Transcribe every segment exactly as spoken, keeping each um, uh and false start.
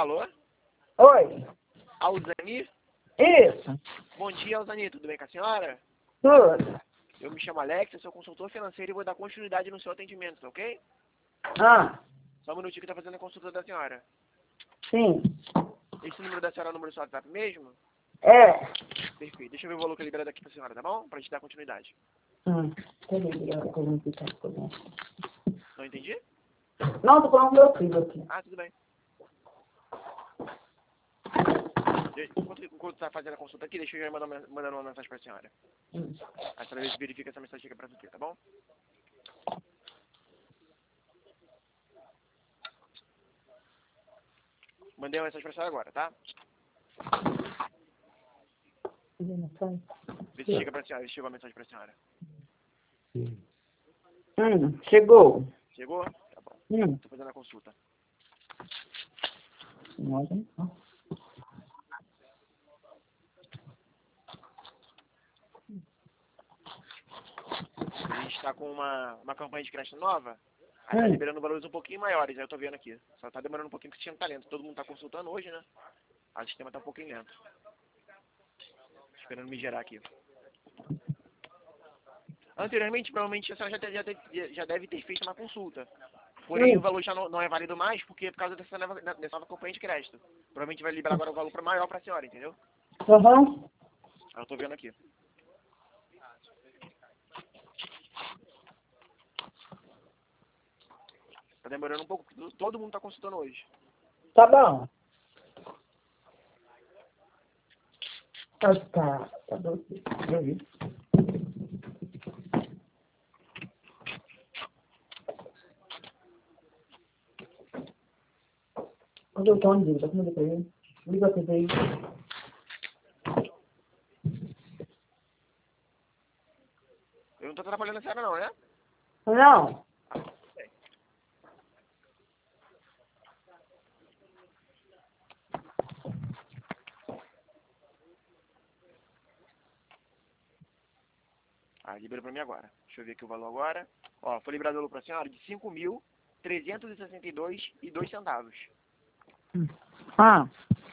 Alô? Oi. Alzani? Isso. Bom dia, Alzani. Tudo bem com a senhora? Tudo. Eu me chamo Alex, eu sou consultor financeiro e vou dar continuidade no seu atendimento, tá ok? Ah, Só um minutinho que tá fazendo a consulta da senhora. sim. Esse número da senhora é o número do seu WhatsApp mesmo? É. Perfeito. Deixa eu ver o valor que é liberado aqui pra senhora, tá bom? Pra gente dar continuidade. Hum. Peraí, eu vou ficar com Não entendi? Não, tô falando com meu filho aqui. Ah, tudo bem. De- Enquanto, enquanto tá fazendo a consulta aqui, deixa eu já mandar, uma- mandando uma mensagem pra senhora. Hum. A senhora verifica essa mensagem aqui pra você, tá bom? Mandei uma mensagem pra senhora agora, tá? Vê se chega pra senhora, se chegou a mensagem pra senhora. Hum, chegou. Chegou? Tá bom. Hum. Tô fazendo a consulta. Olha. A gente tá com uma, uma campanha de crédito nova. Aí tá Hum. liberando valores um pouquinho maiores, aí eu tô vendo aqui. Só tá demorando um pouquinho porque tinha um talento. Todo mundo tá consultando hoje, né? Aí o sistema tá um pouquinho lento. Esperando me gerar aqui. Anteriormente, provavelmente a senhora já, te- já, te- já deve ter feito uma consulta. Porém, Hum. o valor já não, não é válido mais porque é por causa dessa nova, dessa nova campanha de crédito. Provavelmente vai liberar agora o valor pra maior pra senhora, entendeu? Aham. Aí eu tô vendo aqui. Tá demorando um pouco, porque todo mundo tá consultando hoje. Tá bom. Ah, tá. Tá doce. Onde eu tô, onde? Tá comendo pra ele? Liga pra ele. Eu não tô atrapalhando a senhora não, né? Não. Ah, liberou pra mim agora. Deixa eu ver aqui o valor agora. Ó, foi liberado o valor pra senhora de cinco mil trezentos e sessenta e dois e dois centavos. Ah.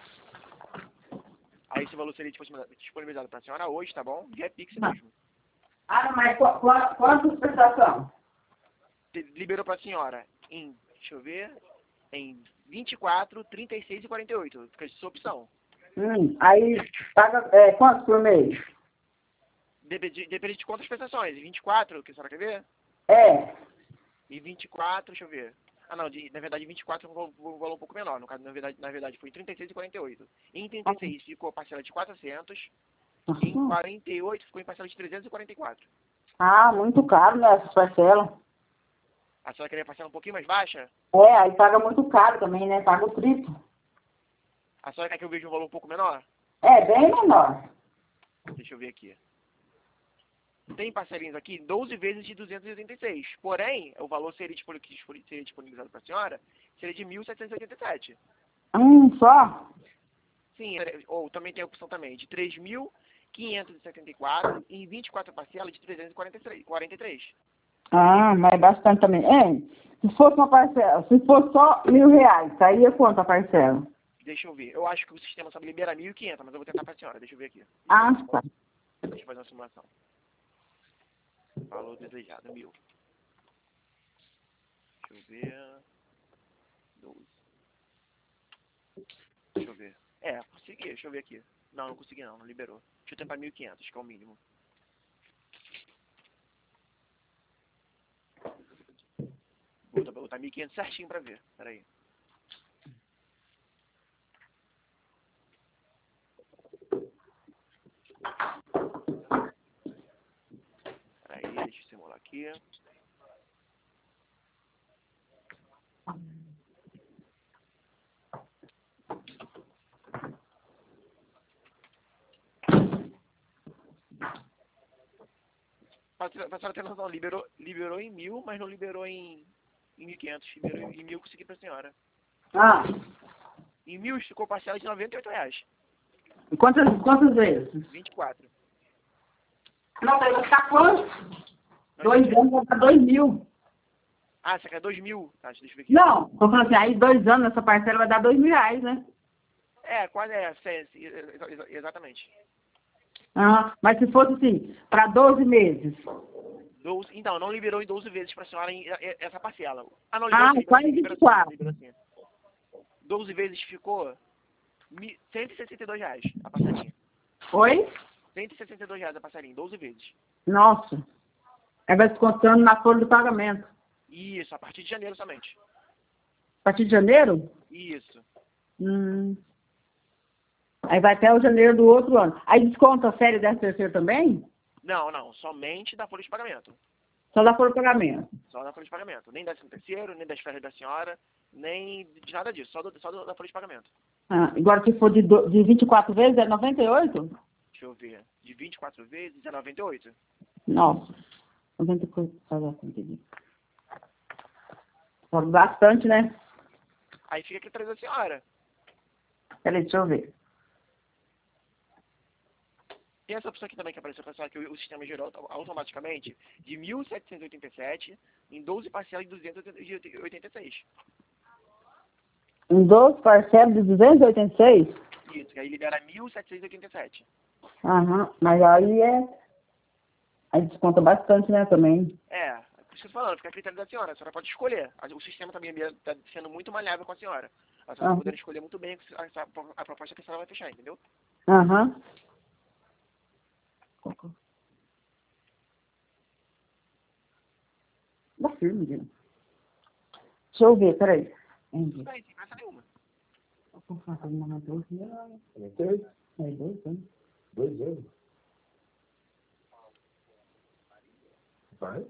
Aí esse valor seria disponibilizado disponibilizado pra senhora hoje, tá bom? Via Pix Não. mesmo. Ah, mas qu qu quantas prestações? Te- Liberou pra senhora em, deixa eu ver, em vinte e quatro, trinta e seis e quarenta e oito. Fica de sua opção. Hum. Aí paga é, quanto por mês? Depende, depende de quantas prestações. vinte e quatro, que a senhora quer ver? É. E vinte e quatro, deixa eu ver. Ah, não, de, na verdade vinte e quatro é um valor, um valor um pouco menor. No caso, na verdade, na verdade foi trinta e seis e quarenta e oito. Em trinta e seis ficou parcela de quatrocentos. Em Uhum. quarenta e oito ficou em parcela de trezentos e quarenta e quatro. Ah, muito caro, né, essas parcelas. A senhora queria parcela um pouquinho mais baixa? É, aí paga muito caro também, né? Paga o triplo. A senhora quer que eu veja um valor um pouco menor? É, bem menor. Deixa eu ver aqui. Tem parcelinhas aqui, doze vezes de duzentos e oitenta e seis. Porém, o valor seria, disponi- que disponi- seria disponibilizado para a senhora seria de mil setecentos e oitenta e sete. Hum, só? Sim, é, ou também tem a opção também de três mil quinhentos e setenta e quatro e em vinte e quatro parcelas de trezentos e quarenta e três. Ah, mas é bastante também. É, se fosse uma parcela, se fosse só mil reais, saía quanto a parcela? Deixa eu ver. Eu acho que o sistema só libera mil e quinhentos, mas eu vou tentar para a senhora. Deixa eu ver aqui. Ah, tá. Deixa eu fazer uma simulação. Valor desejado, mil. Deixa eu ver. doze. Deixa eu ver. É, consegui. Deixa eu ver aqui. Não, não consegui não. Não liberou. Deixa eu tentar mil e quinhentos, que é o mínimo. Vou botar, vou botar mil e quinhentos certinho pra ver. Pera aí. Pera aí, deixa eu simular aqui. Pra pra senhora ter noção, liberou, liberou em mil, mas não liberou em, em mil e quinhentos. Liberou em, em mil, consegui pra senhora. Ah, Em mil ficou parcela de noventa e oito reais. e quantas, quantas vezes? vinte e quatro. Não, vai ficar quanto? Não Dois entendi. anos, vai dar dois mil. Ah, você quer dois mil? Tá, deixa eu ver aqui. Não, tô falando assim, aí dois anos essa parcela vai dar dois mil reais, né? É, quase é, é, é, exatamente. Ah, mas se fosse assim, para doze meses. doze, então, não liberou em doze vezes para a senhora em, em, essa parcela. Ah, não, liberou Ah, sim, liberou só sim, em liberou sim, vinte e quatro. liberou sim. doze vezes ficou mi- cento e sessenta e dois reais a parcelinha. Oi? cento e sessenta e dois reais a parcelinha, doze vezes. Nossa. Aí vai descontando na folha do pagamento. Isso, a partir de janeiro somente. A partir de janeiro? Isso. Hum. Aí vai até o janeiro do outro ano. Aí desconta a série dessa terceira também? Não, não, somente da folha de pagamento. Só da folha do pagamento. Só da folha de pagamento. Nem décimo terceiro, nem das férias da senhora, nem de nada disso, só, do, só do, da folha de pagamento. Ah, agora se for de, do, de vinte e quatro vezes é noventa e oito? Deixa eu ver. De vinte e quatro vezes é noventa e oito. Nossa. noventa e oito. Sobe bastante, né? Aí fica aqui atrás da senhora. Peraí, deixa eu ver. Tem essa opção aqui também que apareceu com a senhora, que o, o sistema gerou auto- automaticamente de mil setecentos e oitenta e sete em doze parcelas de duzentos e oitenta e seis. Em doze parcelas de duzentos e oitenta e seis? Isso, que aí libera mil setecentos e oitenta e sete. Aham, mas aí é... Aí desconta bastante, né, também. É, por isso que eu tô falando, fica a critério da senhora, a senhora pode escolher. A- O sistema também está sendo muito maleável com a senhora. A senhora está Aham. podendo escolher muito bem a, a, a proposta que a senhora vai fechar, entendeu? Aham. Dá firme, gente. Deixa eu ver, peraí. Tudo bem, sem pressa nenhuma. É dois? É dois anos. Dois anos? Vai?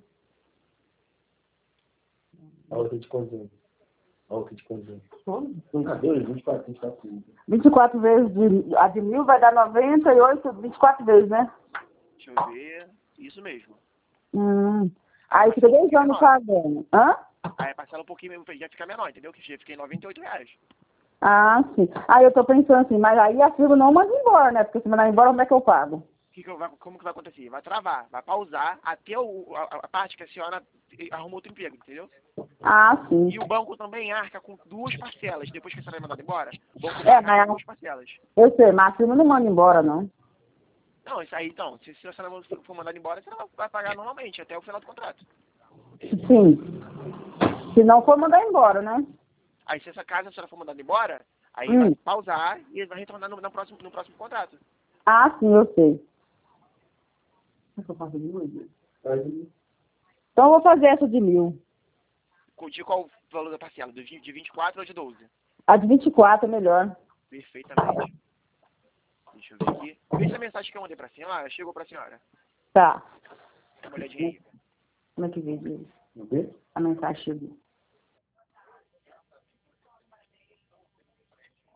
A outra de conjunto. A outra de conjunto. Ah, dois, vinte e quatro, vinte e quatro. vinte e quatro vezes de... A de mil vai dar noventa e oito, vinte e quatro vezes, né? Deixa eu ver. Isso mesmo. Hum. Aí fica dois anos pagando. Hã? Aí parcela um pouquinho, já fica menor, entendeu? Que já fica em noventa e oito reais. Ah, sim. Aí eu tô pensando assim, mas aí a firma não manda embora, né? Porque se mandar embora, como é que eu pago? Que que eu vai- como que vai acontecer? Vai travar, vai pausar até o, a, a parte que a senhora arrumou outro emprego, entendeu? Ah, sim. E o banco também arca com duas parcelas. Depois que a senhora é mandada embora, o banco É, vai arcar mas com duas parcelas. eu sei, mas a firma não manda embora, não. Não, isso aí então, se, se a senhora for for mandada embora, a senhora vai pagar normalmente, até o final do contrato. Sim. Se não for mandar embora, né? Aí se essa casa a senhora for mandada embora, aí Hum. vai pausar e vai retornar no, no próximo, no próximo contrato. Ah, sim, eu sei. Então eu vou fazer essa de mil. De qual o valor da parcela? De vi- de vinte e quatro ou de doze? A de vinte e quatro é melhor. Perfeitamente. Deixa eu ver aqui. Vê se a mensagem que eu mandei pra senhora chegou pra senhora. Tá. Dá uma olhadinha aí. Como é que veio? O quê? A mensagem chegou.